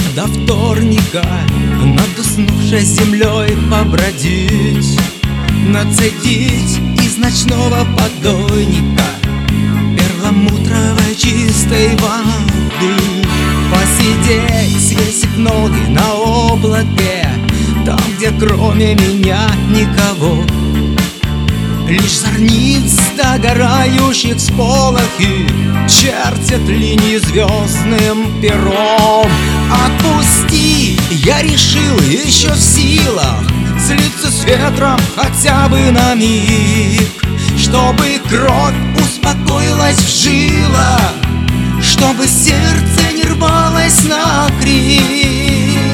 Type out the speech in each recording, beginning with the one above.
до вторника над уснувшей землей побродить, нацедить из ночного подойника перламутровой чистой воды, посидеть, свесив ноги на облаке, там, где кроме меня никого. Лишь зорниц догорающих сполохи чертят линии звездным пером. Отпусти, я решил, еще в силах слиться с ветром хотя бы на миг, чтобы кровь успокоилась в жилах, чтобы сердце не рвалось на крик.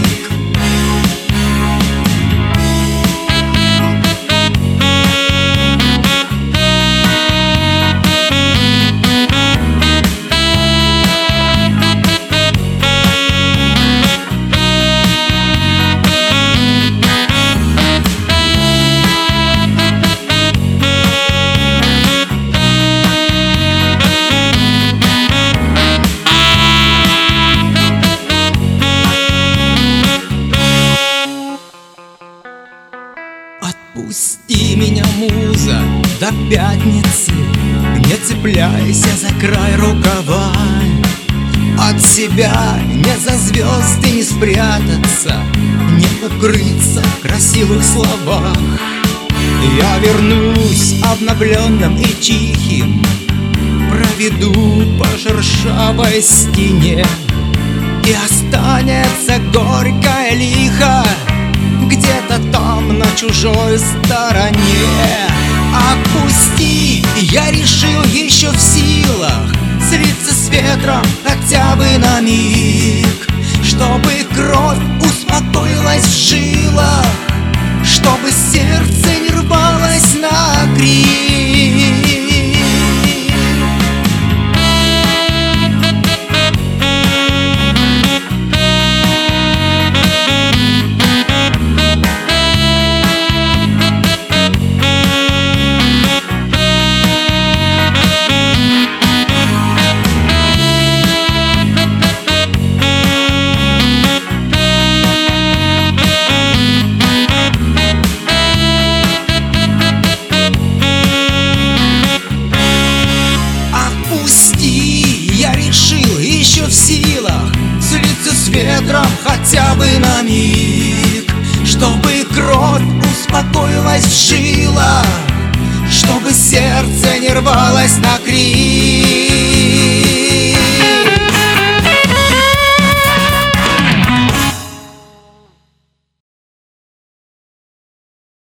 Отпусти меня, муза, до пятницы, не цепляйся за край рукава. От себя не за звезды не спрятаться, не укрыться в красивых словах. Я вернусь обновленным и тихим, проведу по шершавой стене, и останется горькое лихо где-то там, на чужой стороне. Отпусти, я решил, еще в силах слиться с ветром хотя бы на миг, чтобы кровь успокоилась в жилах, чтобы сердце не рвалось на крик. В силах слиться с ветром хотя бы на миг, чтобы кровь успокоилась в жилах, чтобы сердце не рвалось на крик.